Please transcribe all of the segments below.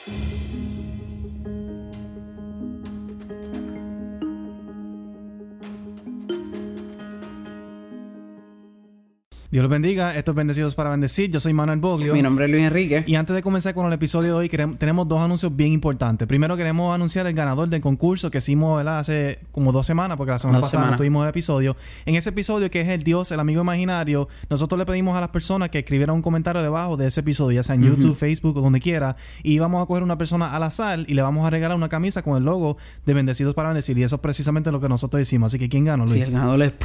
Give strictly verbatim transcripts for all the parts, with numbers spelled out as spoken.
Dios los bendiga. Estos Bendecidos para Bendecir. Yo soy Manuel Boglio. Mi nombre es Luis Enrique. Y antes de comenzar con el episodio de hoy, queremos, tenemos dos anuncios bien importantes. Primero, queremos anunciar el ganador del concurso que hicimos, ¿verdad?, hace como dos semanas, porque la semana dos pasada semanas. no tuvimos el episodio. En ese episodio, que es el Dios, el amigo imaginario, nosotros le pedimos a las personas que escribieran un comentario debajo de ese episodio, ya sea en uh-huh. YouTube, Facebook o donde quiera. Y vamos a coger una persona al azar y le vamos a regalar una camisa con el logo de Bendecidos para Bendecir. Y eso es precisamente lo que nosotros decimos. Así que, ¿quién ganó, Luis? Sí, el ganador es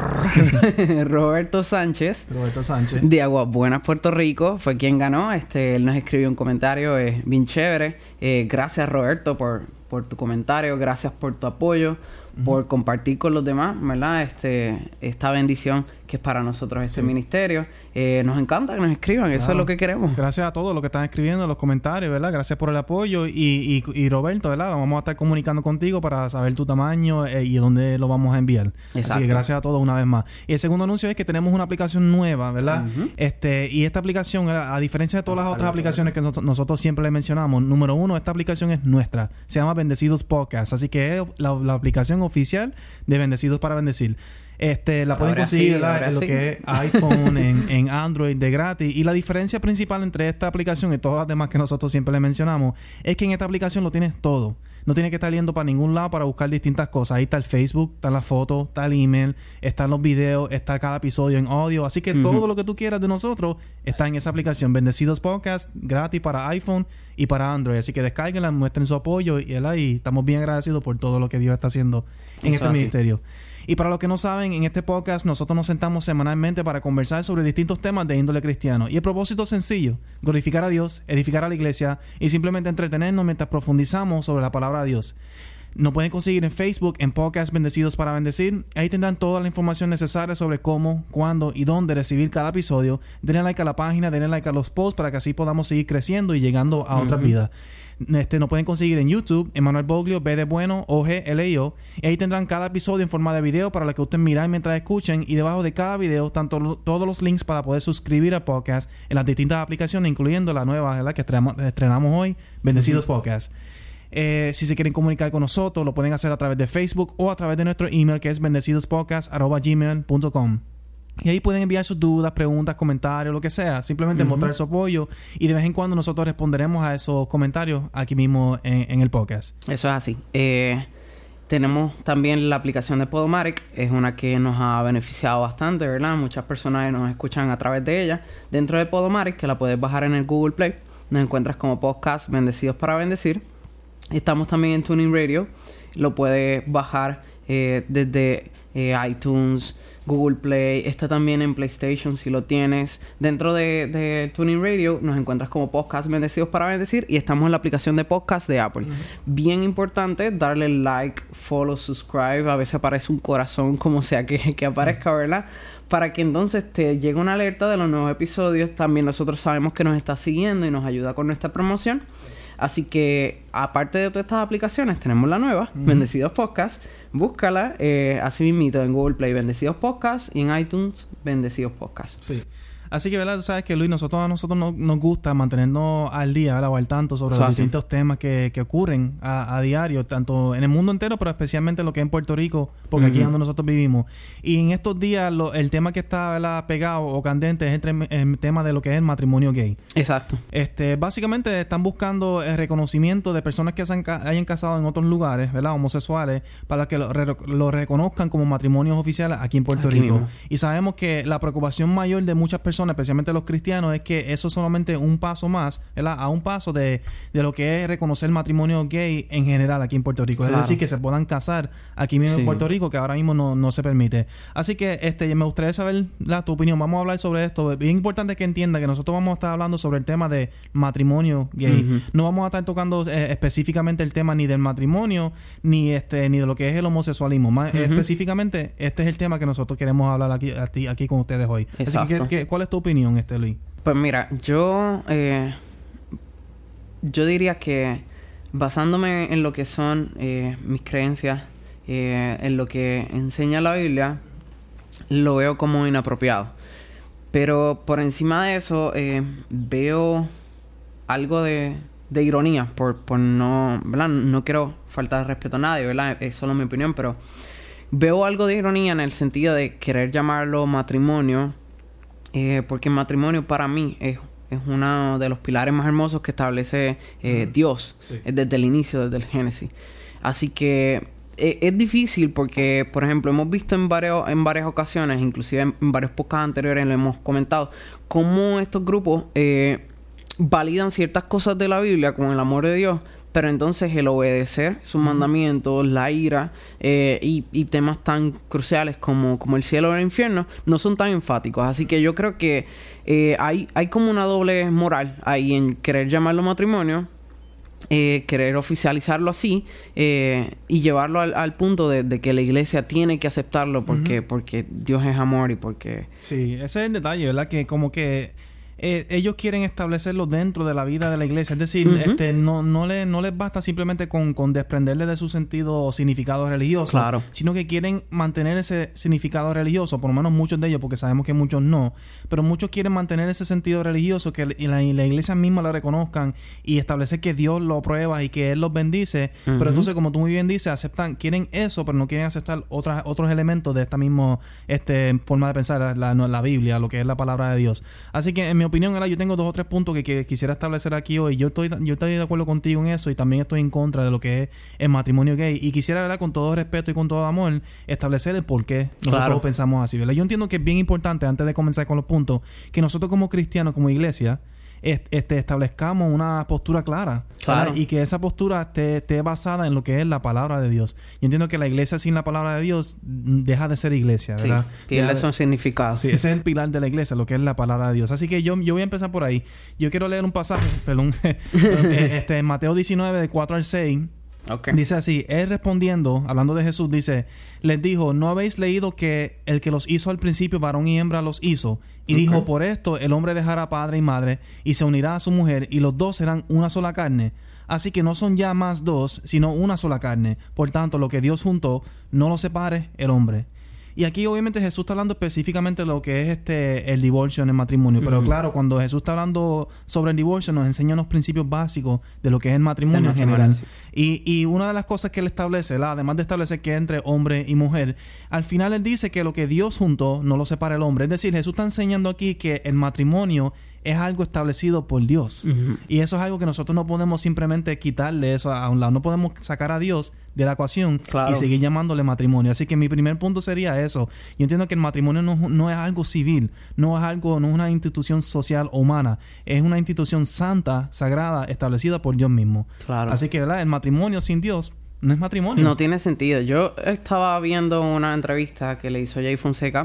Roberto Sánchez. Roberto Sánchez. De Aguas Buenas, Puerto Rico. Fue quien ganó. Este, él nos escribió un comentario eh, bien chévere. Eh, gracias, Roberto, por, por tu comentario. Gracias por tu apoyo. Uh-huh. Por compartir con los demás, ¿verdad? Este, esta bendición que es para nosotros este sí. ministerio. Eh, nos encanta que nos escriban. Claro. Eso es lo que queremos. Gracias a todos los que están escribiendo en los comentarios, ¿verdad? Gracias por el apoyo. Y, y, y Roberto, ¿verdad? Vamos a estar comunicando contigo para saber tu tamaño eh, y dónde lo vamos a enviar. Exacto. Así que gracias a todos una vez más. Y el segundo anuncio es que tenemos una aplicación nueva, ¿verdad? Uh-huh. Este, y esta aplicación, a diferencia de todas las otras aplicaciones que no, nosotros siempre le mencionamos, número uno, esta aplicación es nuestra. Se llama Bendecidos Podcast. Así que es la, la aplicación oficial de Bendecidos para Bendecir. Este, la pueden conseguir sí, en lo sí. que es iPhone, en, en Android de gratis. Y la diferencia principal entre esta aplicación y todas las demás que nosotros siempre le mencionamos es que en esta aplicación lo tienes todo. No tienes que estar yendo para ningún lado para buscar distintas cosas. Ahí está el Facebook, está la foto, está el email, están los videos, está cada episodio en audio. Así que uh-huh. todo lo que tú quieras de nosotros está en esa aplicación. Bendecidos Podcast, gratis para iPhone y para Android. Así que descárguenla, muestren su apoyo y, y estamos bien agradecidos por todo lo que Dios está haciendo en Eso este así. ministerio. Y para los que no saben, en este podcast nosotros nos sentamos semanalmente para conversar sobre distintos temas de índole cristiano. Y el propósito es sencillo: glorificar a Dios, edificar a la iglesia y simplemente entretenernos mientras profundizamos sobre la palabra de Dios. Nos pueden conseguir en Facebook, en Podcast Bendecidos para Bendecir. Ahí tendrán toda la información necesaria sobre cómo, cuándo y dónde recibir cada episodio. Denle like a la página, denle like a los posts para que así podamos seguir creciendo y llegando a uh-huh. otras vidas. Este, nos pueden conseguir en YouTube, Emanuel Boglio, B de bueno, O G L I O. Y ahí tendrán cada episodio en forma de video para lo que ustedes miran mientras escuchen. Y debajo de cada video están to- todos los links para poder suscribir al podcast en las distintas aplicaciones, incluyendo la nueva, ¿verdad?, que estrenamos, estrenamos hoy, Bendecidos uh-huh. Podcast. Eh, si se quieren comunicar con nosotros, lo pueden hacer a través de Facebook o a través de nuestro email, que es bendecidospodcast arroba gmail punto com. Y ahí pueden enviar sus dudas, preguntas, comentarios, lo que sea. Simplemente uh-huh. mostrar su apoyo. Y de vez en cuando nosotros responderemos a esos comentarios aquí mismo en, en el podcast. Eso es así. Eh, tenemos también la aplicación de Podomatic. Es una que nos ha beneficiado bastante, ¿verdad? Muchas personas nos escuchan a través de ella. Dentro de Podomatic, que la puedes bajar en el Google Play, nos encuentras como podcast Bendecidos para Bendecir. Estamos también en Tuning Radio. Lo puedes bajar eh, desde eh, iTunes, Google Play. Está también en PlayStation si lo tienes. Dentro de, de Tuning Radio nos encuentras como Podcast Bendecidos para Bendecir. Y estamos en la aplicación de podcast de Apple. Uh-huh. Bien importante darle like, follow, subscribe. A veces aparece un corazón, como sea que, que aparezca, ¿verdad? Para que entonces te llegue una alerta de los nuevos episodios. También nosotros sabemos que nos está siguiendo y nos ayuda con nuestra promoción. Así que, aparte de todas estas aplicaciones, tenemos la nueva, uh-huh. Bendecidos Podcast. Búscala, eh, así mismito en Google Play, Bendecidos Podcast, y en iTunes, Bendecidos Podcast. Sí. Así que, ¿verdad? Tú sabes que, Luis, nosotros a nosotros no, nos gusta mantenernos al día, ¿verdad?, o al tanto sobre los distintos temas que, que ocurren a, a diario, tanto en el mundo entero, pero especialmente lo que es en Puerto Rico, porque uh-huh. aquí es donde nosotros vivimos. Y en estos días, lo, el tema que está, ¿verdad?, pegado o candente es el, tre- el tema de lo que es el matrimonio gay. Exacto. Este, básicamente están buscando el reconocimiento de personas que se han, hayan casado en otros lugares, ¿verdad?, homosexuales, para que lo, re, lo reconozcan como matrimonios oficiales aquí en Puerto aquí Rico. Mismo. Y sabemos que la preocupación mayor de muchas personas, especialmente los cristianos, es que eso es solamente un paso más, ¿verdad?, a un paso de, de lo que es reconocer el matrimonio gay en general aquí en Puerto Rico. Claro. Es decir, que se puedan casar aquí mismo sí. en Puerto Rico, que ahora mismo no, no se permite. Así que este me gustaría saber la, tu opinión. Vamos a hablar sobre esto. Es bien importante que entienda que nosotros vamos a estar hablando sobre el tema de matrimonio gay. Uh-huh. No vamos a estar tocando eh, específicamente el tema ni del matrimonio ni este ni de lo que es el homosexualismo. Más, uh-huh. eh, específicamente, este es el tema que nosotros queremos hablar aquí, aquí, aquí con ustedes hoy. Exacto. Así que, ¿qué, ¿cuál es tu opinión, este Luis? Pues mira, yo eh, yo diría que basándome en lo que son eh, mis creencias, eh, en lo que enseña la Biblia, lo veo como inapropiado. Pero por encima de eso, eh, veo algo de, de ironía, por, por no, ¿verdad? No quiero faltar de respeto a nadie, ¿verdad? Es solo mi opinión, pero veo algo de ironía en el sentido de querer llamarlo matrimonio, eh, porque el matrimonio para mí es, es uno de los pilares más hermosos que establece eh, mm. Dios, sí. desde el inicio, desde el Génesis. Así que eh, es difícil porque, por ejemplo, hemos visto en, varios, en varias ocasiones, inclusive en, en varios podcasts anteriores, lo hemos comentado, cómo estos grupos eh, validan ciertas cosas de la Biblia con el amor de Dios, pero entonces el obedecer sus uh-huh. mandamientos, la ira eh, y, y temas tan cruciales como, como el cielo o el infierno no son tan enfáticos. Así que yo creo que eh, hay, hay como una doble moral ahí en querer llamarlo matrimonio, eh, querer oficializarlo así eh, y llevarlo al, al punto de, de que la iglesia tiene que aceptarlo porque, uh-huh. porque Dios es amor y porque... Sí, ese es el detalle, ¿verdad? Que como que... Eh, ellos quieren establecerlo dentro de la vida de la iglesia. Es decir, uh-huh. este no, no, le, no les basta simplemente con, con desprenderle de su sentido o significado religioso. Claro. Sino que quieren mantener ese significado religioso. Por lo menos muchos de ellos, porque sabemos que muchos no. Pero muchos quieren mantener ese sentido religioso, que la, la iglesia misma lo reconozcan y establecer que Dios lo aprueba y que Él los bendice. Uh-huh. Pero entonces, como tú muy bien dices, aceptan, quieren eso, pero no quieren aceptar otras, otros elementos de esta misma este, forma de pensar, la, la, la Biblia, lo que es la palabra de Dios. Así que, en mi opinión, yo tengo dos o tres puntos que, que quisiera establecer aquí hoy. Yo estoy, yo estoy de acuerdo contigo en eso y también estoy en contra de lo que es el matrimonio gay. Y quisiera, ¿verdad?, con todo respeto y con todo amor, establecer el por qué nosotros claro. pensamos así, ¿verdad? Yo entiendo que es bien importante, antes de comenzar con los puntos, que nosotros como cristianos, como iglesia, este, establezcamos una postura clara. Claro. Y que esa postura esté, esté basada en lo que es la palabra de Dios. Yo entiendo que la iglesia sin la palabra de Dios deja de ser iglesia, ¿verdad? Sí, pierde su significado. Sí, ese es el pilar de la iglesia, lo que es la palabra de Dios. Así que yo, yo voy a empezar por ahí. Yo quiero leer un pasaje, perdón, este, en Mateo diecinueve, de cuatro al seis. Okay. Dice así: Él respondiendo, hablando de Jesús, dice, les dijo, ¿no habéis leído que el que los hizo al principio, varón y hembra, los hizo? Y okay. dijo, por esto el hombre dejará padre y madre y se unirá a su mujer y los dos serán una sola carne. Así que no son ya más dos, sino una sola carne. Por tanto, lo que Dios juntó, no lo separe el hombre. Y aquí obviamente Jesús está hablando específicamente de lo que es este el divorcio en el matrimonio. Uh-huh. Pero claro, cuando Jesús está hablando sobre el divorcio, nos enseña los principios básicos de lo que es el matrimonio en general. Sí. Y, y una de las cosas que él establece, ¿la? además de establecer que es entre hombre y mujer, al final él dice que lo que Dios juntó no lo separa el hombre. Es decir, Jesús está enseñando aquí que el matrimonio es algo establecido por Dios. Uh-huh. Y eso es algo que nosotros no podemos simplemente quitarle eso a un lado. No podemos sacar a Dios de la ecuación claro. y seguir llamándole matrimonio. Así que mi primer punto sería eso. Yo entiendo que el matrimonio no, no es algo civil, no es algo, no es una institución social o humana. Es una institución santa, sagrada, establecida por Dios mismo. Claro. Así que, ¿verdad? El matrimonio sin Dios no es matrimonio. No tiene sentido. Yo estaba viendo una entrevista que le hizo Jay Fonseca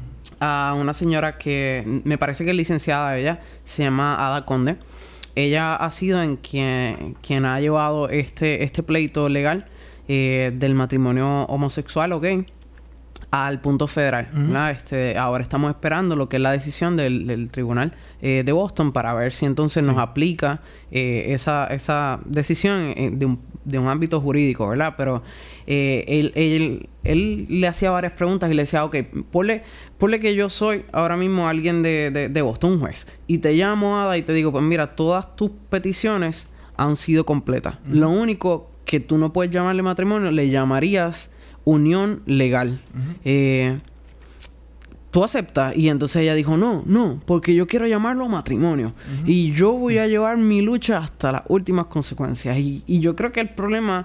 a una señora que me parece que es licenciada ella, se llama Ada Conde. Ella ha sido en quien, quien ha llevado este, este pleito legal eh, del matrimonio homosexual o gay al punto federal. Uh-huh. Este, ahora estamos esperando lo que es la decisión del, del tribunal eh, de Boston para ver si entonces sí. nos aplica eh, esa, esa decisión eh, de, un, de un ámbito jurídico, ¿verdad? Pero eh, él, él, él le hacía varias preguntas y le decía, ok, ponle, ponle que yo soy ahora mismo alguien de, de, de Boston, un juez, y te llamo, Ada, y te digo, pues mira, todas tus peticiones han sido completas. Uh-huh. Lo único que tú no puedes llamarle matrimonio, le llamarías unión legal. Uh-huh. Eh, ¿Tú aceptas? Y entonces ella dijo, no, no, porque yo quiero llamarlo matrimonio. Uh-huh. Y yo voy a llevar mi lucha hasta las últimas consecuencias. Y, y yo creo que el problema...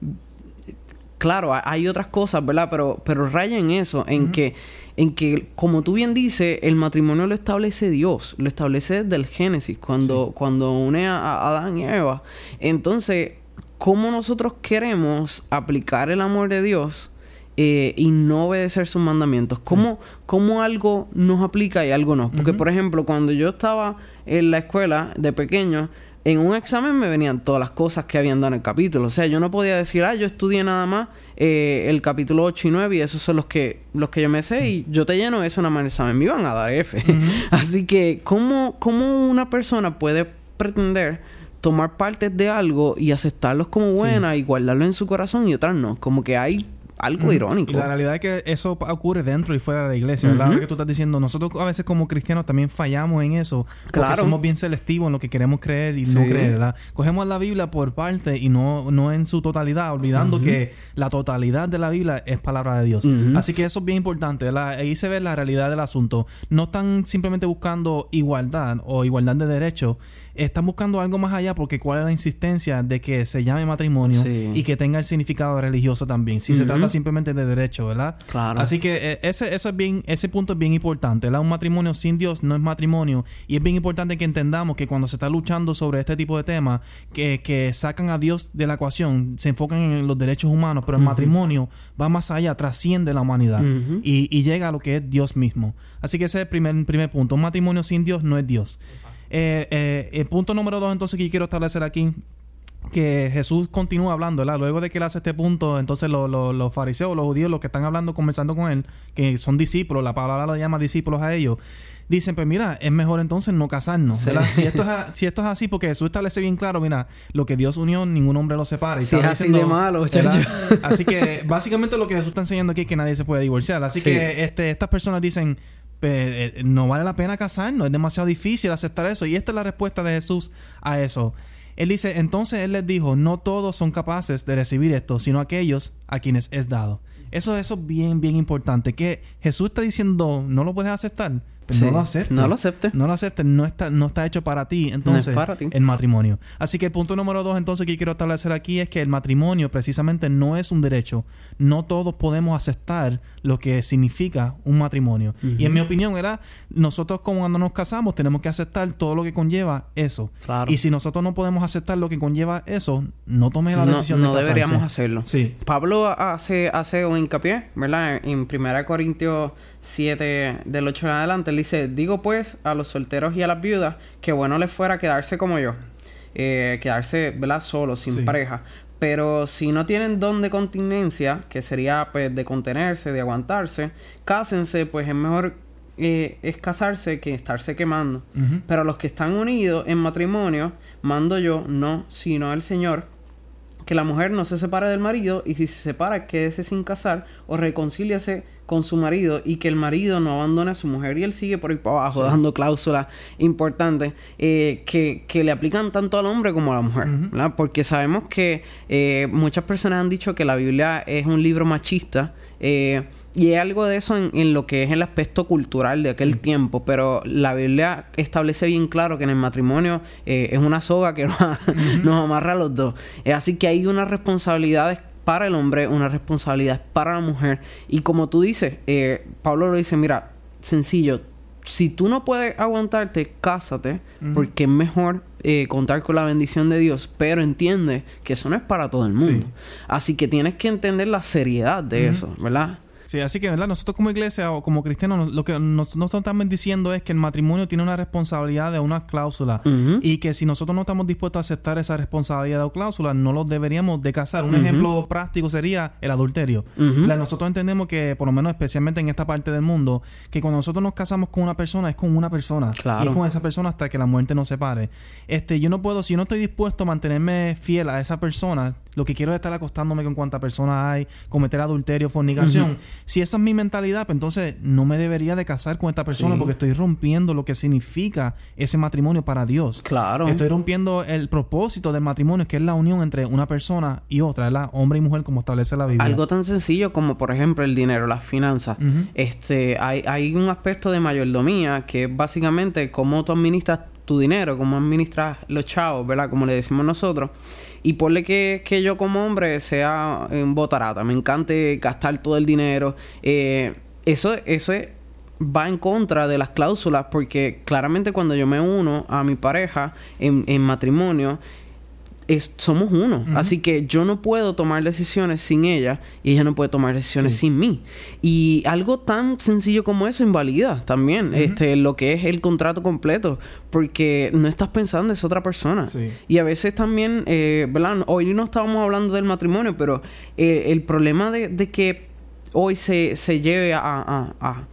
Claro, hay otras cosas, ¿verdad? Pero, pero raya en eso, en uh-huh. que, en que, como tú bien dices, el matrimonio lo establece Dios, lo establece desde el Génesis, cuando, sí. cuando une a, a Adán y Eva. Entonces, ¿cómo nosotros queremos aplicar el amor de Dios eh, y no obedecer sus mandamientos? ¿Cómo, sí. ¿Cómo algo nos aplica y algo no? Porque, uh-huh. por ejemplo, cuando yo estaba en la escuela de pequeño, en un examen me venían todas las cosas que habían dado en el capítulo. O sea, yo no podía decir, ah, yo estudié nada más eh, el capítulo ocho y nueve y esos son los que los que yo me sé y yo te lleno eso nada más en el examen. Me iban a dar F. Uh-huh. Así que, ¿cómo, ¿cómo una persona puede pretender tomar partes de algo y aceptarlos como buenas sí. y guardarlo en su corazón y otras no? Como que hay algo uh-huh. irónico. Y la realidad es que eso ocurre dentro y fuera de la iglesia, ¿verdad? Uh-huh. Lo que tú estás diciendo, nosotros a veces como cristianos también fallamos en eso, porque claro. somos bien selectivos en lo que queremos creer y sí. no creer, ¿verdad? Cogemos la Biblia por parte y no, no en su totalidad, olvidando uh-huh. que la totalidad de la Biblia es palabra de Dios. Uh-huh. Así que eso es bien importante, ¿verdad? Ahí se ve la realidad del asunto. No están simplemente buscando igualdad o igualdad de derechos, están buscando algo más allá, porque cuál es la insistencia de que se llame matrimonio sí. y que tenga el significado religioso también. Si uh-huh. se trata simplemente de derecho, ¿verdad? Claro. Así que eh, ese, eso es bien, ese punto es bien importante, ¿verdad? Un matrimonio sin Dios no es matrimonio, y es bien importante que entendamos que cuando se está luchando sobre este tipo de temas, que, que sacan a Dios de la ecuación, se enfocan en los derechos humanos, pero el uh-huh. matrimonio va más allá, trasciende la humanidad uh-huh. y, y llega a lo que es Dios mismo. Así que ese es el primer, primer punto. Un matrimonio sin Dios no es Dios. Eh, eh, el punto número dos, entonces, que yo quiero establecer aquí, que Jesús continúa hablando, ¿verdad? Luego de que él hace este punto, entonces los, los, los fariseos, los judíos, los que están hablando, conversando con él, que son discípulos, la palabra lo llama discípulos a ellos, dicen, pues mira, es mejor entonces no casarnos, sí. ¿verdad? Si esto, es, si esto es así, porque Jesús establece bien claro, mira, lo que Dios unió, ningún hombre lo separa. Y sí, es así diciendo, de malo, así que básicamente lo que Jesús está enseñando aquí es que nadie se puede divorciar. Así sí. que este, estas personas dicen, eh, no vale la pena casarnos, es demasiado difícil aceptar eso. Y esta es la respuesta de Jesús a eso. Él dice, entonces él les dijo, no todos son capaces de recibir esto, sino aquellos a quienes es dado. Eso, eso es bien, bien importante. Que Jesús está diciendo, no lo puedes aceptar. Pues sí, no lo aceptes. No lo aceptes. No lo aceptes. No está, no está hecho para ti. Entonces, no es para ti. El matrimonio. Así que el punto número dos, entonces, que quiero establecer aquí es que el matrimonio precisamente no es un derecho. No todos podemos aceptar lo que significa un matrimonio. Uh-huh. Y en mi opinión, ¿verdad? Nosotros, como cuando nos casamos, tenemos que aceptar todo lo que conlleva eso. Claro. Y si nosotros no podemos aceptar lo que conlleva eso, no tomes la decisión no, no de casarse. No deberíamos hacerlo. Sí. Pablo hace, hace un hincapié, ¿verdad? En primera Corintios siete, del ocho en adelante, él dice, digo pues a los solteros y a las viudas que bueno les fuera quedarse como yo, eh, quedarse, ¿verdad? Solos, sin sí. pareja. Pero si no tienen don de continencia, que sería pues de contenerse, de aguantarse, cásense, pues es mejor eh, es casarse que estarse quemando. Uh-huh. Pero los que están unidos en matrimonio, mando yo, no, sino el Señor, que la mujer no se separe del marido, y si se separa, quédese sin casar o reconcíliase con su marido, y que el marido no abandone a su mujer. Y él sigue por ahí para abajo, sí. dando cláusulas importantes eh, que, que le aplican tanto al hombre como a la mujer, uh-huh. ¿verdad? Porque sabemos que eh, muchas personas han dicho que la Biblia es un libro machista, eh, y hay algo de eso en, en lo que es el aspecto cultural de aquel sí. tiempo, pero la Biblia establece bien claro que en el matrimonio eh, es una soga que nos, uh-huh. nos amarra a los dos. Eh, así que hay unas responsabilidades para el hombre, una responsabilidad para la mujer. Y como tú dices, eh, Pablo lo dice, mira, sencillo, si tú no puedes aguantarte, cásate, uh-huh. porque es mejor eh, contar con la bendición de Dios, pero entiende que eso no es para todo el mundo. Sí. Así que tienes que entender la seriedad de uh-huh. eso, ¿verdad? Sí, así que, ¿verdad? Nosotros como iglesia o como cristianos, lo que nos, nos estamos diciendo es que el matrimonio tiene una responsabilidad de una cláusula, uh-huh. y que si nosotros no estamos dispuestos a aceptar esa responsabilidad o cláusula, no los deberíamos de casar. Un uh-huh. ejemplo práctico sería el adulterio. Uh-huh. La, nosotros entendemos que, por lo menos especialmente en esta parte del mundo, que cuando nosotros nos casamos con una persona, es con una persona. Claro. Y es con esa persona hasta que la muerte nos separe. Este, yo no puedo, si yo no estoy dispuesto a mantenerme fiel a esa persona, lo que quiero es estar acostándome con cuántas personas hay, cometer adulterio, fornicación. Uh-huh. Si esa es mi mentalidad, pues entonces no me debería de casar con esta persona, sí. porque estoy rompiendo lo que significa ese matrimonio para Dios. Claro. Estoy rompiendo el propósito del matrimonio, que es la unión entre una persona y otra, ¿verdad? Hombre y mujer, como establece la Biblia. Algo tan sencillo como, por ejemplo, el dinero, las finanzas. Uh-huh. Este, hay, hay un aspecto de mayordomía que es básicamente cómo tú administras tu dinero, cómo administras los chavos, ¿verdad? Como le decimos nosotros. Y ponle que, que yo como hombre sea un botarata, me encante gastar todo el dinero. Eh, eso, eso es, va en contra de las cláusulas, porque claramente cuando yo me uno a mi pareja en, en matrimonio, Es, somos uno. Uh-huh. Así que yo no puedo tomar decisiones sin ella, y ella no puede tomar decisiones sí. sin mí. Y algo tan sencillo como eso invalida también uh-huh. este lo que es el contrato completo, porque no estás pensando en esa otra persona. Sí. Y a veces también, eh, ¿verdad? Hoy no estábamos hablando del matrimonio, pero eh, el problema de, de que hoy se, se lleve a, a, a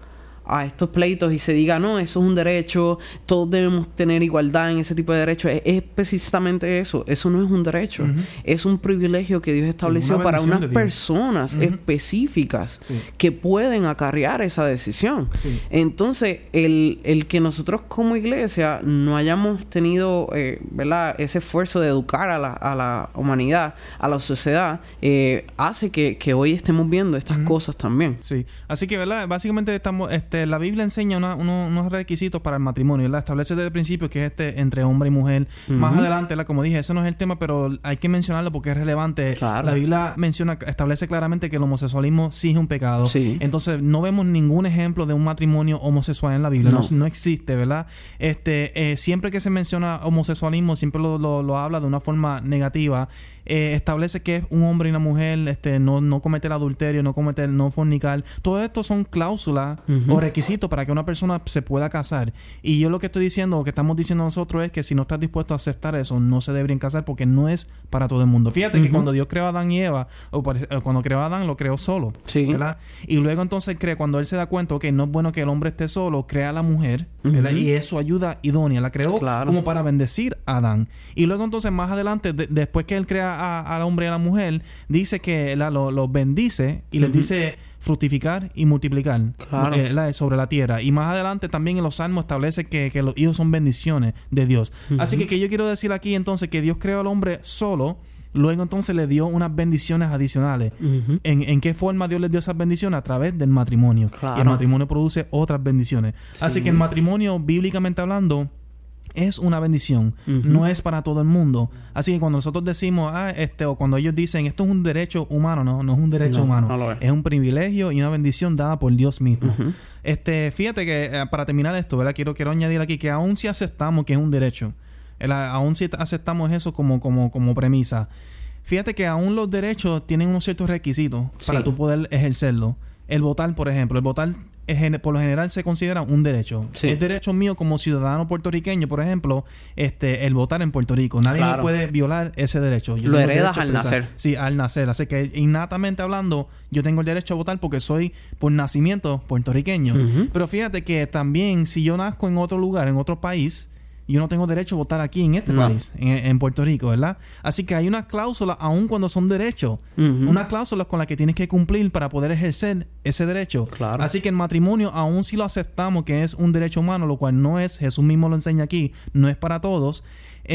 a estos pleitos y se diga, no, eso es un derecho, todos debemos tener igualdad en ese tipo de derechos, es, es precisamente eso. Eso no es un derecho. Uh-huh. Es un privilegio que Dios estableció sí, una para unas personas uh-huh. específicas sí. que pueden acarrear esa decisión. Sí. Entonces, el, el que nosotros como iglesia no hayamos tenido eh, ¿verdad? ese esfuerzo de educar a la, a la humanidad, a la sociedad, eh, hace que, que hoy estemos viendo estas uh-huh. cosas también. Sí. Así que, ¿verdad? Básicamente estamos... Este, la Biblia enseña una, uno, unos requisitos para el matrimonio, ¿verdad? Establece desde el principio que es este entre hombre y mujer. Uh-huh. Más adelante, ¿verdad? Como dije, ese no es el tema, pero hay que mencionarlo porque es relevante. Claro. La Biblia menciona, establece claramente que el homosexualismo sí es un pecado. Sí. Entonces, no vemos ningún ejemplo de un matrimonio homosexual en la Biblia. No, no, no existe, ¿verdad? Este, eh, siempre que se menciona homosexualismo, siempre lo, lo, lo habla de una forma negativa. Eh, establece que es un hombre y una mujer, este, no, no cometer adulterio, no cometer, no fornicar. Todo esto son cláusulas uh-huh. o requisitos para que una persona se pueda casar. Y yo lo que estoy diciendo, lo que estamos diciendo nosotros es que si no estás dispuesto a aceptar eso, no se deberían casar porque no es para todo el mundo. Fíjate uh-huh. que cuando Dios creó a Adán y Eva, o cuando creó a Adán, lo creó solo. Sí. ¿Verdad? Y luego entonces cree, cuando él se da cuenta que no es bueno que el hombre esté solo, crea a la mujer, ¿verdad? Uh-huh. Y es su ayuda idónea. La creó claro. como para bendecir a Adán. Y luego entonces más adelante, de, después que él crea al hombre y a la mujer, dice que los lo, lo bendice y uh-huh. les dice fructificar y multiplicar claro. eh, la, sobre la tierra. Y más adelante también en los Salmos establece que, que los hijos son bendiciones de Dios. Uh-huh. Así que, que yo quiero decir aquí entonces que Dios creó al hombre solo, luego entonces le dio unas bendiciones adicionales. Uh-huh. ¿En, ¿En qué forma Dios les dio esas bendiciones? A través del matrimonio. Claro. Y el matrimonio produce otras bendiciones. Sí. Así que el matrimonio, bíblicamente hablando, es una bendición, uh-huh. no es para todo el mundo. Así que cuando nosotros decimos, ah, este, o cuando ellos dicen, esto es un derecho humano, no, no es un derecho no, humano, no es. es un privilegio y una bendición dada por Dios mismo. Uh-huh. Este, fíjate que eh, para terminar esto, ¿verdad? Quiero, quiero añadir aquí que aún si aceptamos que es un derecho, el, aún si aceptamos eso como, como, como premisa, fíjate que aún los derechos tienen unos ciertos requisitos sí. para tú poder ejercerlo. El votar, por ejemplo, el votar es, por lo general se considera un derecho. Sí. Es derecho mío como ciudadano puertorriqueño, por ejemplo, este, el votar en Puerto Rico. Nadie claro. me puede violar ese derecho. Yo lo heredas al nacer. Sí, al nacer. Así que innatamente hablando, yo tengo el derecho a votar porque soy por nacimiento puertorriqueño. Uh-huh. Pero fíjate que también si yo nazco en otro lugar, en otro país, yo no tengo derecho a votar aquí en este no. país, en, en Puerto Rico, ¿verdad? Así que hay unas cláusulas, aun cuando son derechos, uh-huh. unas cláusulas con las que tienes que cumplir para poder ejercer ese derecho. Claro. Así que el matrimonio, aun si lo aceptamos que es un derecho humano, lo cual no es, Jesús mismo lo enseña aquí, no es para todos,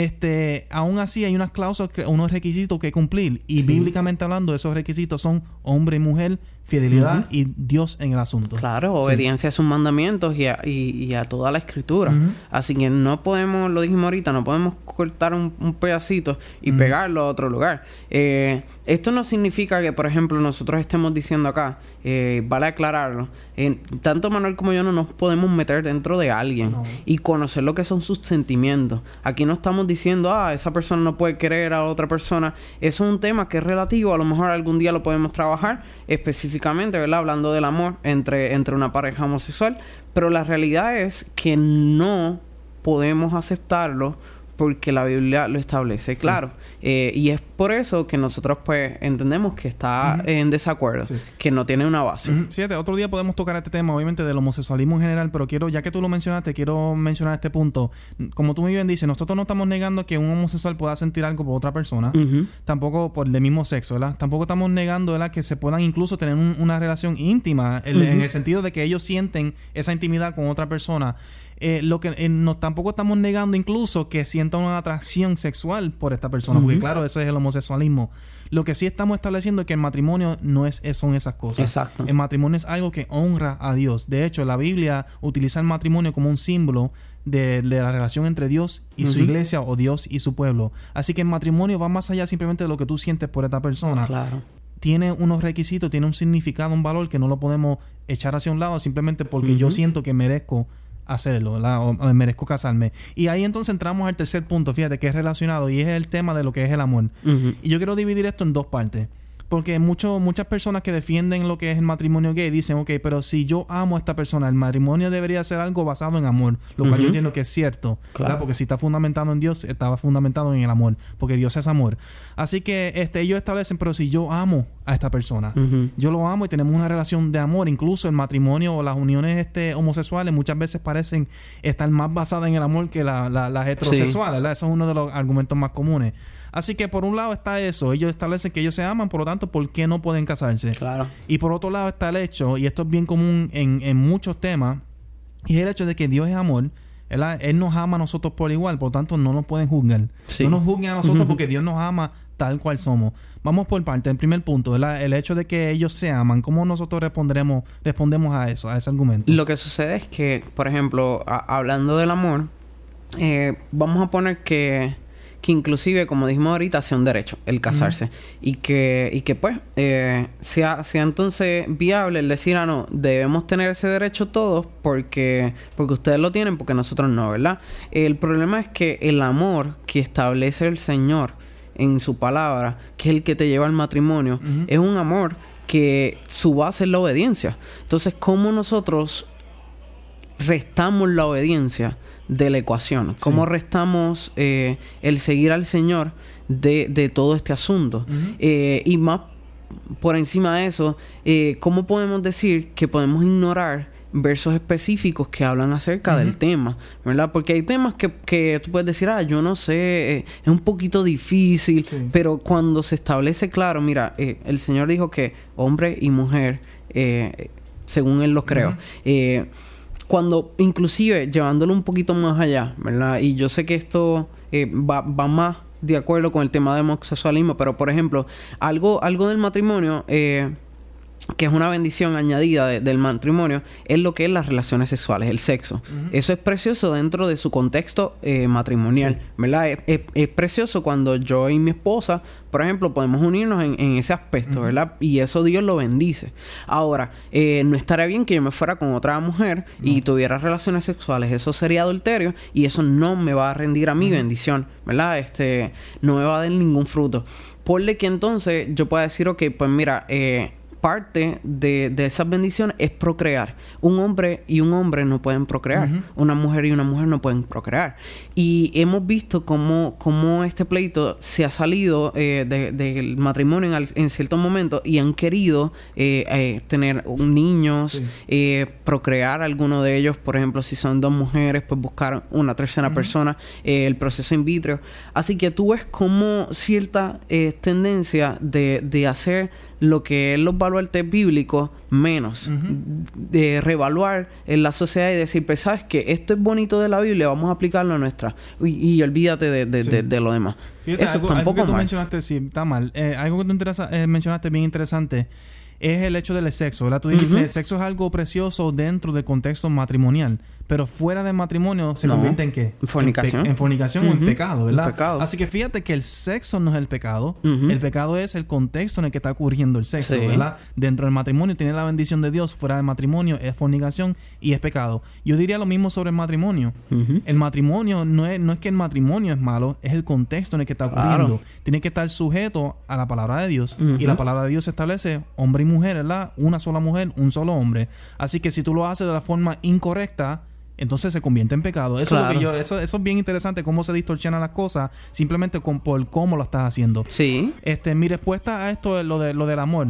este, aún así hay unas cláusulas, unos requisitos que cumplir. Y sí. bíblicamente hablando, esos requisitos son hombre y mujer, fidelidad uh-huh. y Dios en el asunto. Claro, obediencia sí. a sus mandamientos y a, y, y a toda la escritura. Uh-huh. Así que no podemos, lo dijimos ahorita, no podemos cortar un, un pedacito y uh-huh. pegarlo a otro lugar. Eh, esto no significa que, por ejemplo, nosotros estemos diciendo acá, eh, vale aclararlo, eh, tanto Manuel como yo no nos podemos meter dentro de alguien no. y conocer lo que son sus sentimientos. Aquí no estamos diciendo, ah, esa persona no puede querer a otra persona. Eso es un tema que es relativo. A lo mejor algún día lo podemos trabajar específicamente, ¿verdad? Hablando del amor entre, entre una pareja homosexual. Pero la realidad es que no podemos aceptarlo porque la Biblia lo establece, claro. Sí. Eh, y es por eso que nosotros pues entendemos que está uh-huh. en desacuerdo, sí. que no tiene una base. Uh-huh. Fíjate, otro día podemos tocar este tema, obviamente, del homosexualismo en general, pero quiero, ya que tú lo mencionaste, quiero mencionar este punto. Como tú muy bien dices, nosotros no estamos negando que un homosexual pueda sentir algo por otra persona, uh-huh. tampoco por el del mismo sexo, ¿verdad? Tampoco estamos negando, ¿verdad?, que se puedan incluso tener un, una relación íntima, el, uh-huh. en el sentido de que ellos sienten esa intimidad con otra persona. Eh, lo que eh, no, tampoco estamos negando incluso que sientan una atracción sexual por esta persona, uh-huh. porque claro, eso es el homosexualismo. Lo que sí estamos estableciendo es que el matrimonio no es, son esas cosas. Exacto. El matrimonio es algo que honra a Dios. De hecho, la Biblia utiliza el matrimonio como un símbolo de, de la relación entre Dios y uh-huh. su iglesia, o Dios y su pueblo. Así que el matrimonio va más allá simplemente de lo que tú sientes por esta persona. Claro. Tiene unos requisitos, tiene un significado, un valor que no lo podemos echar hacia un lado simplemente porque uh-huh. yo siento que merezco hacerlo, ¿verdad? O, o merezco casarme. Y ahí entonces entramos al tercer punto, fíjate, que es relacionado, y es el tema de lo que es el amor. Uh-huh. Y yo quiero dividir esto en dos partes. Porque mucho, muchas personas que defienden lo que es el matrimonio gay dicen, ok, pero si yo amo a esta persona, el matrimonio debería ser algo basado en amor. Lo uh-huh. cual yo entiendo que es cierto. Claro. ¿Verdad? Porque si está fundamentado en Dios, estaba fundamentado en el amor. Porque Dios es amor. Así que este, ellos establecen, pero si yo amo a esta persona. Uh-huh. Yo lo amo y tenemos una relación de amor. Incluso el matrimonio o las uniones este, homosexuales muchas veces parecen estar más basadas en el amor que la, la, las heterosexuales, ¿verdad? Eso es uno de los argumentos más comunes. Así que por un lado está eso. Ellos establecen que ellos se aman, por lo tanto, ¿por qué no pueden casarse? Claro. Y por otro lado está el hecho, y esto es bien común en, en muchos temas, y es el hecho de que Dios es amor. ¿Verdad? Él nos ama a nosotros por igual, por lo tanto no nos pueden juzgar. Sí. No nos juzguen a nosotros porque Dios nos ama tal cual somos. Vamos por parte. El primer punto, ¿verdad? El hecho de que ellos se aman. ¿Cómo nosotros respondremos, respondemos a eso, a ese argumento? Lo que sucede es que, por ejemplo, a- hablando del amor, eh, vamos a poner que, que inclusive, como dijimos ahorita, sea un derecho el casarse. Uh-huh. Y que, y que pues, eh, sea, sea entonces viable el decir, ah, no, debemos tener ese derecho todos porque, porque ustedes lo tienen, porque nosotros no, ¿verdad? El problema es que el amor que establece el Señor en su palabra, que es el que te lleva al matrimonio, uh-huh. es un amor que su base es la obediencia. Entonces, ¿cómo nosotros restamos la obediencia de la ecuación? ¿Cómo sí. restamos eh, el seguir al Señor de, de todo este asunto? Uh-huh. Eh, y más por encima de eso, eh, ¿cómo podemos decir que podemos ignorar versos específicos que hablan acerca uh-huh. del tema, ¿verdad? Porque hay temas que, que tú puedes decir, ah, yo no sé, eh, es un poquito difícil, sí. pero cuando se establece claro, mira, eh, el Señor dijo que hombre y mujer, eh, según Él lo creó, uh-huh. eh, cuando inclusive llevándolo un poquito más allá, ¿verdad? Y yo sé que esto eh, va, va más de acuerdo con el tema de homosexualismo, pero por ejemplo, algo, algo del matrimonio, eh, que es una bendición añadida de, del matrimonio, es lo que es las relaciones sexuales, el sexo. Uh-huh. Eso es precioso dentro de su contexto eh, matrimonial, sí. ¿verdad? Es, es, es precioso cuando yo y mi esposa, por ejemplo, podemos unirnos en, en ese aspecto, uh-huh. ¿verdad? Y eso Dios lo bendice. Ahora, eh, no estaría bien que yo me fuera con otra mujer no. y tuviera relaciones sexuales. Eso sería adulterio y eso no me va a rendir a mi uh-huh. bendición, ¿verdad? Este, no me va a dar ningún fruto. Ponle que entonces yo pueda decir, ok, pues mira, eh... parte de, de esas bendiciones es procrear. Un hombre y un hombre no pueden procrear. Uh-huh. Una mujer y una mujer no pueden procrear. Y hemos visto cómo, cómo este pleito se ha salido eh, de, del matrimonio en, en ciertos momentos y han querido eh, eh, tener niños, sí. eh, procrear alguno de ellos. Por ejemplo, si son dos mujeres, pues buscar una tercera uh-huh. persona, eh, el proceso in vitro. Así que tú ves como cierta eh, tendencia de, de hacer lo que es los baluartes bíblicos menos. Uh-huh. De reevaluar en la sociedad y decir, pues sabes que esto es bonito de la Biblia, vamos a aplicarlo a nuestra. Y, y olvídate de, de, sí. de, de lo demás. Fíjate, eso algo, tampoco algo que tú mal. mencionaste, sí, está mal. Eh, algo que tú interesa, eh, mencionaste bien interesante es el hecho del sexo, ¿verdad? Tú dijiste, uh-huh. el sexo es algo precioso dentro del contexto matrimonial, pero fuera del matrimonio se no. convierte en ¿qué? Fornicación. En, pe- en fornicación uh-huh. o en pecado, ¿verdad? En pecado. Así que fíjate que el sexo no es el pecado. Uh-huh. El pecado es el contexto en el que está ocurriendo el sexo, sí. ¿verdad? Dentro del matrimonio tiene la bendición de Dios, fuera del matrimonio es fornicación y es pecado. Yo diría lo mismo sobre el matrimonio. Uh-huh. El matrimonio no es, no es que el matrimonio es malo, es el contexto en el que está ocurriendo. Claro. Tiene que estar sujeto a la palabra de Dios. Uh-huh. Y la palabra de Dios establece hombre y mujer, ¿verdad? Una sola mujer, un solo hombre. Así que si tú lo haces de la forma incorrecta, entonces se convierte en pecado. Eso, claro. es lo que yo, eso, eso es bien interesante, cómo se distorsionan las cosas simplemente con, por cómo lo estás haciendo. Sí. Este, mi respuesta a esto es lo, de, lo del amor.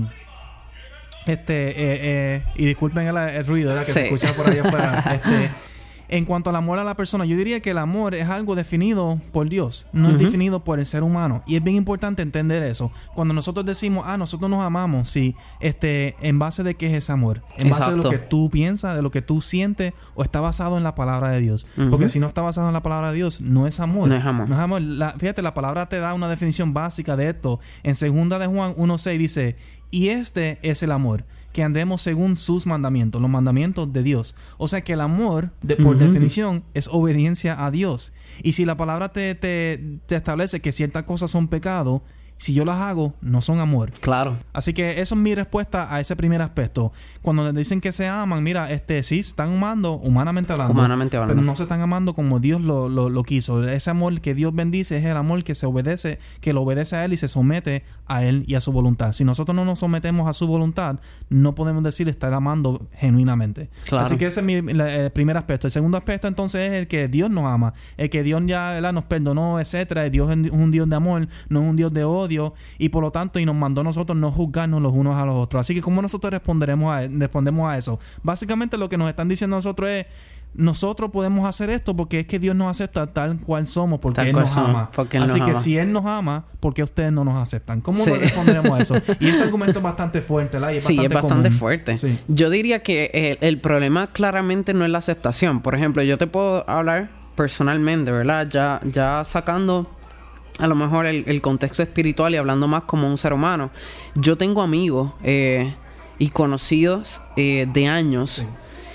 Este, eh, eh, y disculpen el, el ruido, ¿verdad? Que sí. se escucha por ahí afuera. Este, en cuanto al amor a la persona, yo diría que el amor es algo definido por Dios, no uh-huh. es definido por el ser humano. Y es bien importante entender eso. Cuando nosotros decimos, ah, nosotros nos amamos, sí, este, ¿en base de qué es ese amor? En Exacto. base de lo que tú piensas, de lo que tú sientes, o está basado en la palabra de Dios. Uh-huh. Porque si no está basado en la palabra de Dios, no es amor. No es amor. No es amor. La, fíjate, la palabra te da una definición básica de esto. En segunda de Juan uno seis dice, y este es el amor, que andemos según sus mandamientos, los mandamientos de Dios. O sea que el amor, de, por uh-huh. definición, es obediencia a Dios. Y si la palabra te, te, te establece que ciertas cosas son pecado, si yo las hago, no son amor. Claro. Así que eso es mi respuesta a ese primer aspecto. Cuando les dicen que se aman, mira, este sí, se están amando humanamente hablando. Humanamente hablando. Pero no se están amando como Dios lo, lo, lo quiso. Ese amor que Dios bendice es el amor que se obedece, que lo obedece a Él y se somete a Él y a su voluntad. Si nosotros no nos sometemos a su voluntad, no podemos decir estar amando genuinamente. Claro. Así que ese es mi, la, el primer aspecto. El segundo aspecto entonces es el que Dios nos ama. El que Dios ya ¿verdad? nos perdonó, etcétera. Dios es un Dios de amor, no es un Dios de odio. odio y por lo tanto y nos mandó a nosotros no juzgarnos los unos a los otros. Así que ¿cómo nosotros responderemos a, respondemos a eso? Básicamente lo que nos están diciendo a nosotros es nosotros podemos hacer esto porque es que Dios nos acepta tal cual somos porque tal Él nos somos, ama. Él Así nos que ama. Si Él nos ama, ¿por qué ustedes no nos aceptan? ¿Cómo sí. nos responderemos a eso? Y ese argumento es bastante fuerte, ¿la? Y es sí, bastante es bastante común. fuerte. Sí. Yo diría que el, el problema claramente no es la aceptación. Por ejemplo, yo te puedo hablar personalmente, ¿verdad? Ya, ya sacando a lo mejor el, el contexto espiritual y hablando más como un ser humano. Yo tengo amigos eh, y conocidos eh, de años sí.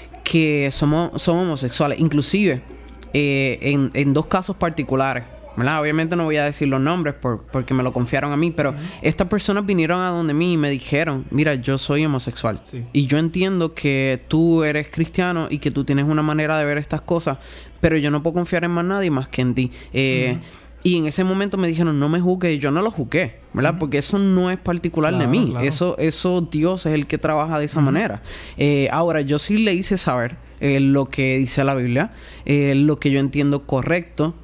que somos, son homosexuales. Inclusive, eh, en, en dos casos particulares, ¿verdad? Obviamente no voy a decir los nombres por, porque me lo confiaron a mí, pero uh-huh. estas personas vinieron a donde mí y me dijeron, mira, yo soy homosexual. Sí. Y yo entiendo que tú eres cristiano y que tú tienes una manera de ver estas cosas, pero yo no puedo confiar en más nadie más que en ti. Eh, uh-huh. Y en ese momento me dijeron, no me juzgues. Y yo no lo juzgué, ¿verdad? Uh-huh. Porque eso no es particular claro, de mí. Claro. Eso, eso Dios es el que trabaja de esa uh-huh. manera. Eh, ahora, yo sí le hice saber eh, lo que dice la Biblia, eh, lo que yo entiendo correcto.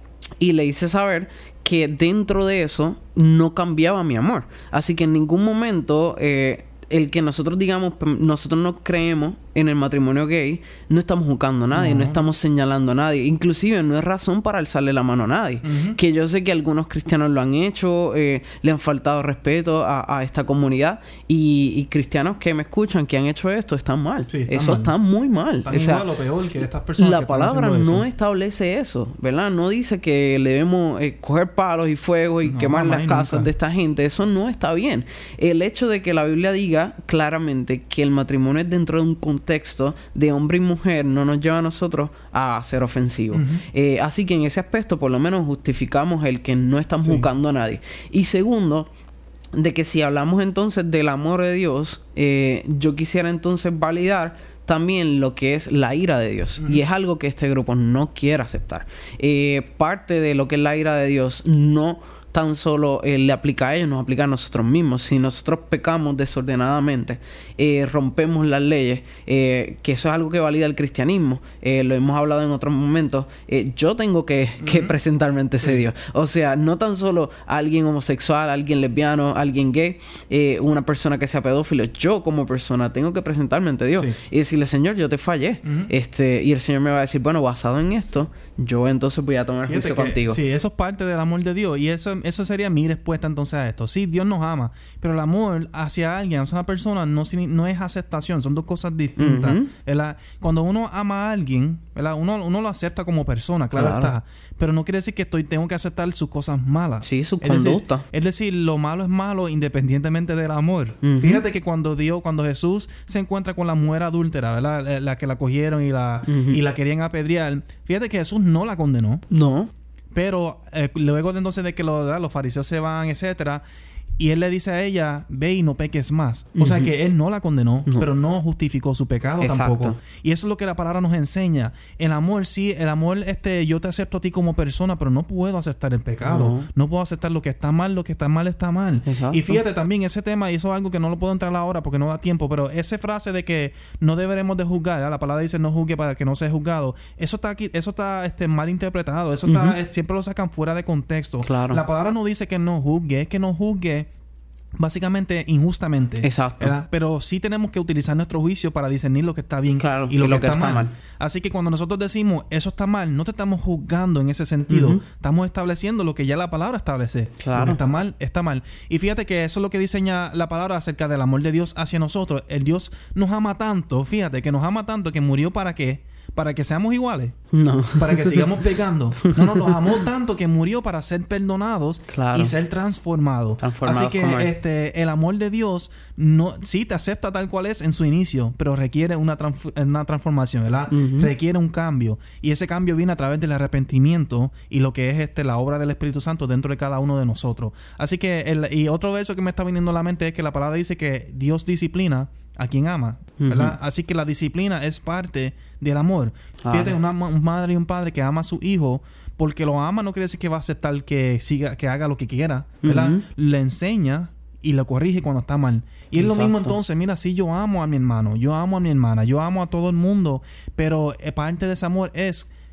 Y le hice saber que dentro de eso no cambiaba mi amor. Así que en ningún momento eh, el que nosotros digamos, nosotros no creemos en el matrimonio gay, no estamos juzgando a nadie, no, no estamos señalando a nadie. Inclusive no es razón para alzarle la mano a nadie. Uh-huh. Que yo sé que algunos cristianos lo han hecho, eh, le han faltado respeto a, a esta comunidad. Y, y cristianos que me escuchan, que han hecho esto, están mal. Sí, están eso mal. Está muy mal. Están o sea, igual, lo peor que estas personas la que palabra no eso. establece eso, ¿verdad? No dice que debemos eh, coger palos y fuego y no, quemar las casas nunca. De esta gente. Eso no está bien. El hecho de que la Biblia diga claramente que el matrimonio es dentro de un contexto de hombre y mujer no nos lleva a nosotros a ser ofensivos. Uh-huh. Eh, así que en ese aspecto por lo menos justificamos el que no estamos sí. juzgando a nadie. Y segundo, de que si hablamos entonces del amor de Dios, eh, yo quisiera entonces validar también lo que es la ira de Dios. Uh-huh. Y es algo que este grupo no quiere aceptar. Eh, parte de lo que es la ira de Dios no tan solo eh, le aplica a ellos, nos aplica a nosotros mismos. Si nosotros pecamos desordenadamente, eh, rompemos las leyes, eh, que eso es algo que valida el cristianismo, eh, lo hemos hablado en otros momentos, eh, yo tengo que, uh-huh. que presentarme ante ese Dios. O sea, no tan solo alguien homosexual, alguien lesbiano, alguien gay, eh, una persona que sea pedófilo, yo como persona tengo que presentarme ante Dios sí. y decirle, Señor, yo te fallé. Uh-huh. este Y el Señor me va a decir, bueno, basado en esto, yo entonces voy a tomar Fíjate juicio que, contigo. Sí, eso es parte del amor de Dios. Y eso, eso sería mi respuesta entonces a esto. Sí, Dios nos ama, pero el amor hacia alguien, hacia una persona, no, no es aceptación. Son dos cosas distintas. Uh-huh. Cuando uno ama a alguien, ¿verdad? Uno, uno lo acepta como persona, claro, claro está. Pero no quiere decir que estoy tengo que aceptar sus cosas malas. Sí, su conducta. Decir, es decir, lo malo es malo independientemente del amor. Uh-huh. Fíjate que cuando Dios, cuando Jesús se encuentra con la mujer adúltera, ¿verdad? La, la que la cogieron y la, uh-huh. y la querían apedrear. Fíjate que Jesús no la condenó. No. Pero eh, luego de entonces de que lo, ¿verdad? los fariseos se van, etcétera, y él le dice a ella, ve y no peques más. Uh-huh. O sea que él no la condenó, no. pero no justificó su pecado Exacto. tampoco. Y eso es lo que la palabra nos enseña. El amor, sí, el amor, este, yo te acepto a ti como persona, pero no puedo aceptar el pecado. Uh-huh. No puedo aceptar lo que está mal, lo que está mal está mal. Exacto. Y fíjate también ese tema, y eso es algo que no lo puedo entrar ahora porque no da tiempo, pero esa frase de que no deberemos de juzgar, ¿verdad? La palabra dice no juzgue para que no sea juzgado. Eso está aquí, eso está este, mal interpretado. Eso está, uh-huh. eh, siempre lo sacan fuera de contexto. Claro. La palabra no dice que no juzgue, es que no juzgue básicamente injustamente. Exacto. ¿verdad? Pero sí tenemos que utilizar nuestro juicio para discernir lo que está bien claro, y lo, y lo que, que está, está mal. mal. Así que cuando nosotros decimos eso está mal, no te estamos juzgando en ese sentido. Uh-huh. Estamos estableciendo lo que ya la palabra establece. Claro. Lo que está mal, está mal. Y fíjate que eso es lo que diseña la palabra acerca del amor de Dios hacia nosotros. El Dios nos ama tanto, fíjate, que nos ama tanto que murió para qué. ¿Para que seamos iguales? No. ¿Para que sigamos pecando? No, no, nos amó tanto que murió para ser perdonados claro. y ser transformados. Así que este, el amor de Dios no, sí te acepta tal cual es en su inicio, pero requiere una, transf- una transformación, ¿verdad? Uh-huh. Requiere un cambio. Y ese cambio viene a través del arrepentimiento y lo que es este, la obra del Espíritu Santo dentro de cada uno de nosotros. Así que, el, y otro verso que me está viniendo a la mente es que la palabra dice que Dios disciplina a quien ama, ¿verdad? Uh-huh. Así que la disciplina es parte del amor. Ah. Fíjate, una madre y un padre que ama a su hijo, porque lo ama no quiere decir que va a aceptar que siga, que haga lo que quiera, ¿verdad? Uh-huh. Le enseña y lo corrige cuando está mal. Y es Exacto. lo mismo entonces, mira, sí, yo amo a mi hermano, yo amo a mi hermana, yo amo a todo el mundo, pero parte de ese amor es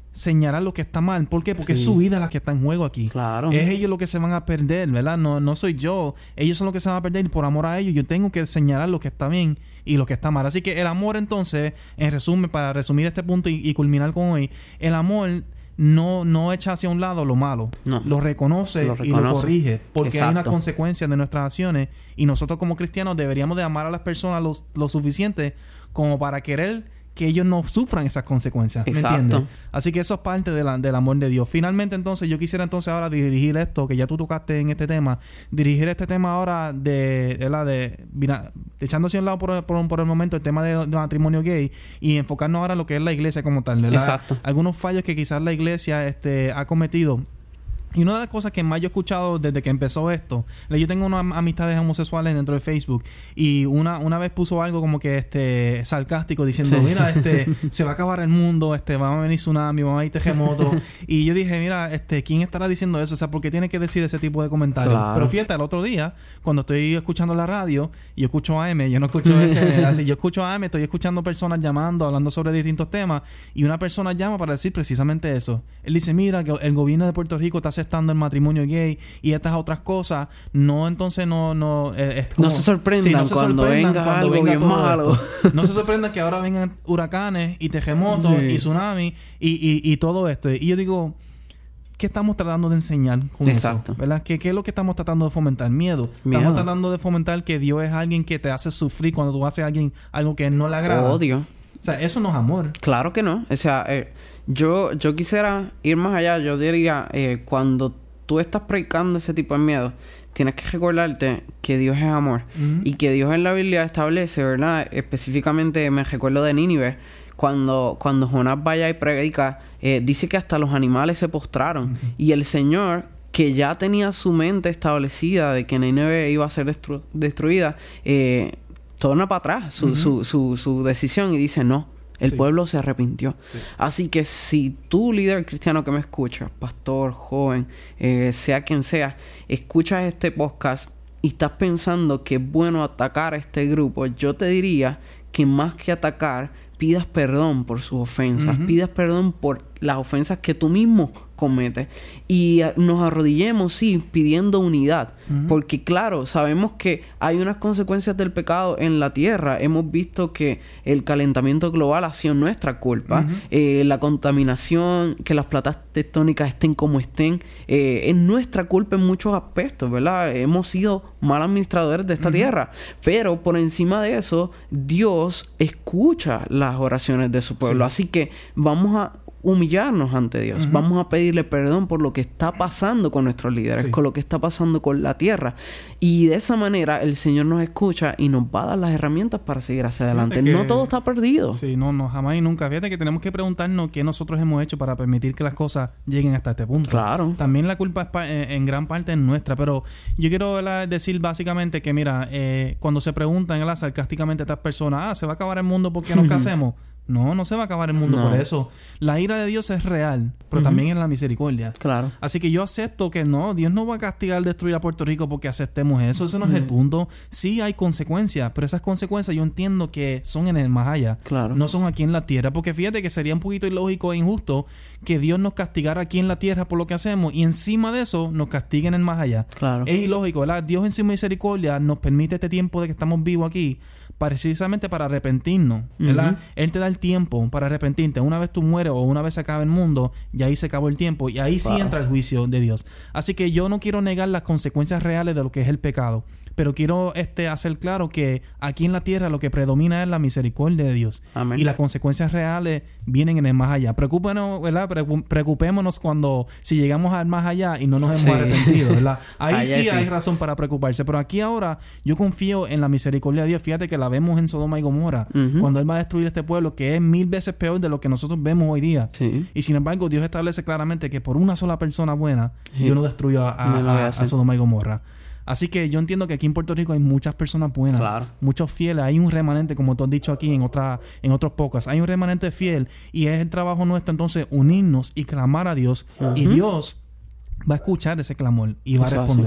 señalar lo que está mal. ¿Por qué? Porque sí. es su vida la que está en juego aquí. Claro. Es ellos los que se van a perder, ¿verdad? No, no soy yo. Ellos son los que se van a perder y por amor a ellos yo tengo que señalar lo que está bien y lo que está mal. Así que el amor entonces, en resumen, para resumir este punto y, y culminar con hoy, el amor no, no echa hacia un lado lo malo. No. Lo reconoce, lo reconoce y lo corrige. Porque Exacto. hay una consecuencia de nuestras acciones y nosotros como cristianos deberíamos de amar a las personas lo, lo suficiente como para querer que ellos no sufran esas consecuencias. ¿Me Exacto. entiendes? Así que eso es parte de la, del amor de Dios. Finalmente, entonces, yo quisiera entonces ahora dirigir esto, que ya tú tocaste en este tema, dirigir este tema ahora de, de la de, mira, echándose a un lado por, por, por el momento el tema de, de matrimonio gay y enfocarnos ahora en lo que es la iglesia como tal, ¿verdad? Exacto. Algunos fallos que quizás la iglesia este, ha cometido. Y una de las cosas que más yo he escuchado desde que empezó esto, yo tengo unas amistades homosexuales dentro de Facebook y una, una vez puso algo como que este sarcástico diciendo, sí. mira, este se va a acabar el mundo, este va a venir tsunami, va a venir terremoto. Y yo dije, mira, este ¿quién estará diciendo eso? O sea, ¿por qué tiene que decir ese tipo de comentarios? Claro. Pero fíjate, el otro día, cuando estoy escuchando la radio, yo escucho A M, yo no escucho F M, así yo escucho A M, estoy escuchando personas llamando, hablando sobre distintos temas y una persona llama para decir precisamente eso. Él dice, mira, que el gobierno de Puerto Rico está aceptando el matrimonio gay y estas otras cosas, no, entonces no no eh, es como, no se sorprendan, sí, no se cuando, sorprendan venga cuando algo venga bien malo. Esto. No se sorprendan que ahora vengan huracanes y terremotos sí. y tsunamis y, y, y todo esto. Y yo digo, ¿qué estamos tratando de enseñar con Exacto. eso? ¿Verdad? ¿Qué, ¿Qué es lo que estamos tratando de fomentar? Miedo. Miedo. Estamos tratando de fomentar que Dios es alguien que te hace sufrir cuando tú haces a alguien algo que no le agrada. Odio. O sea, eso no es amor. Claro que no. O sea, eh, yo, yo quisiera ir más allá. Yo diría, eh, cuando tú estás predicando ese tipo de miedo, tienes que recordarte que Dios es amor. Uh-huh. Y que Dios en la Biblia establece, ¿verdad? Específicamente me recuerdo de Nínive. Cuando, cuando Jonás vaya y predica, eh, dice que hasta los animales se postraron. Uh-huh. Y el Señor, que ya tenía su mente establecida de que Nínive iba a ser destru- destruida, eh, torna para atrás su, uh-huh. su, su, su decisión y dice no. El sí. pueblo se arrepintió. Sí. Así que si tú, líder cristiano que me escuchas, pastor, joven, eh, sea quien sea, escuchas este podcast y estás pensando que es bueno atacar a este grupo, yo te diría que más que atacar, pidas perdón por sus ofensas. Uh-huh. Pidas perdón por las ofensas que tú mismo cometes. Y nos arrodillemos, sí, pidiendo unidad. Uh-huh. Porque, claro, sabemos que hay unas consecuencias del pecado en la tierra. Hemos visto que el calentamiento global ha sido nuestra culpa. Uh-huh. Eh, la contaminación, que las placas tectónicas estén como estén, eh, es nuestra culpa en muchos aspectos, ¿verdad? Hemos sido mal administradores de esta uh-huh. tierra. Pero, por encima de eso, Dios escucha las oraciones de su pueblo. Sí. Así que vamos a humillarnos ante Dios. Uh-huh. Vamos a pedirle perdón por lo que está pasando con nuestros líderes, sí. con lo que está pasando con la tierra. Y de esa manera el Señor nos escucha y nos va a dar las herramientas para seguir hacia adelante. Que, no todo está perdido. Sí, no, no, jamás y nunca. Fíjate que tenemos que preguntarnos qué nosotros hemos hecho para permitir que las cosas lleguen hasta este punto. Claro. También la culpa es pa- en gran parte es nuestra, pero yo quiero ¿verdad? decir básicamente que mira, eh, cuando se preguntan ¿verdad? sarcásticamente a estas personas, ah, ¿se va a acabar el mundo porque nos casemos? No, no se va a acabar el mundo no. por eso. La ira de Dios es real, pero uh-huh. también es la misericordia. Claro. Así que yo acepto que no, Dios no va a castigar, destruir a Puerto Rico porque aceptemos eso. Eso no uh-huh. es el punto. Sí hay consecuencias, pero esas consecuencias yo entiendo que son en el más allá. Claro. No son aquí en la tierra. Porque fíjate que sería un poquito ilógico e injusto que Dios nos castigara aquí en la tierra por lo que hacemos y encima de eso nos castigue en el más allá. Claro. Es ilógico, ¿verdad? Dios en su misericordia nos permite este tiempo de que estamos vivos aquí precisamente para arrepentirnos, ¿verdad? Uh-huh. Él te da el tiempo para arrepentirte. Una vez tú mueres o una vez se acaba el mundo, y ahí se acabó el tiempo y ahí wow. sí entra el juicio de Dios. Así que yo no quiero negar las consecuencias reales de lo que es el pecado, pero quiero este hacer claro que aquí en la tierra lo que predomina es la misericordia de Dios. Amén. Y las consecuencias reales vienen en el más allá. Preocúpenos, ¿verdad? Preocupémonos cuando si llegamos al más allá y no nos hemos sí. arrepentido, ¿verdad? Ahí Allá sí, sí hay razón para preocuparse. Pero aquí ahora yo confío en la misericordia de Dios. Fíjate que la vemos en Sodoma y Gomorra. Uh-huh. Cuando Él va a destruir este pueblo que es mil veces peor de lo que nosotros vemos hoy día. Sí. Y sin embargo Dios establece claramente que por una sola persona buena sí. Dios no destruyó a, a, no a, a Sodoma y Gomorra. Así que yo entiendo que aquí en Puerto Rico hay muchas personas buenas, claro. muchos fieles. Hay un remanente, como tú has dicho aquí en otra, en otros podcasts. Hay un remanente fiel y es el trabajo nuestro entonces unirnos y clamar a Dios. Uh-huh. Y Dios va a escuchar ese clamor y va a responder.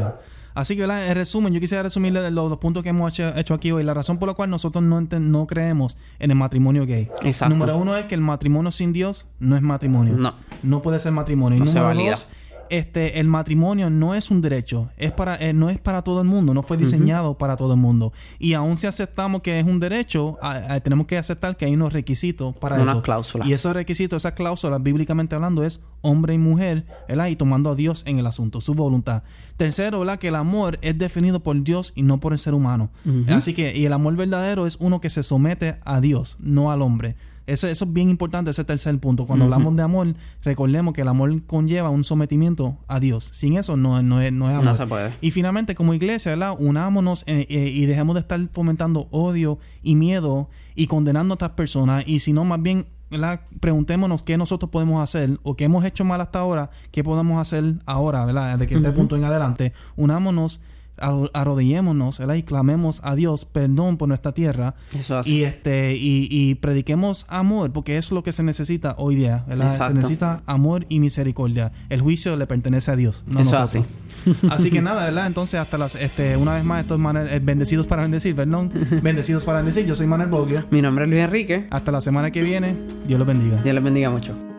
Así que, ¿verdad? En resumen, yo quisiera resumir los, los puntos que hemos hecho, hecho aquí hoy. La razón por la cual nosotros no, ent- no creemos en el matrimonio gay. Exacto. Número uno es que el matrimonio sin Dios no es matrimonio. No. No puede ser matrimonio. No y se número valida. dos, este, el matrimonio no es un derecho, es para, eh, no es para todo el mundo, no fue diseñado uh-huh. para todo el mundo. Y aun si aceptamos que es un derecho, a, a, tenemos que aceptar que hay unos requisitos para Unas eso. cláusulas. Y esos requisitos, esas cláusulas, bíblicamente hablando, es hombre y mujer, ¿verdad? Y tomando a Dios en el asunto, su voluntad. Tercero, ¿verdad? Que el amor es definido por Dios y no por el ser humano. Uh-huh. Así que, y el amor verdadero es uno que se somete a Dios, no al hombre. Eso, eso es bien importante, ese tercer punto. Cuando uh-huh. hablamos de amor, recordemos que el amor conlleva un sometimiento a Dios. Sin eso no, no, es, no es amor. No se puede. Y finalmente, como iglesia, ¿verdad? Unámonos eh, eh, y dejemos de estar fomentando odio y miedo y condenando a estas personas. Y si no, más bien, ¿verdad? Preguntémonos qué nosotros podemos hacer o qué hemos hecho mal hasta ahora, qué podemos hacer ahora, ¿verdad? De que este uh-huh. punto en adelante. Unámonos, arrodillémonos, ¿verdad? Y clamemos a Dios perdón por nuestra tierra. Eso así. Y este y, y prediquemos amor, porque eso es lo que se necesita hoy día, ¿verdad? Se necesita amor y misericordia. El juicio le pertenece a Dios, no a eso nosotros. Así. Así que nada, ¿verdad? Entonces hasta las este una vez más, esto es Manuel, eh, bendecidos para bendecir, perdón. Bendecidos para bendecir. Yo soy Manuel Boglio. Mi nombre es Luis Enrique. Hasta la semana que viene. Dios los bendiga. Dios los bendiga mucho.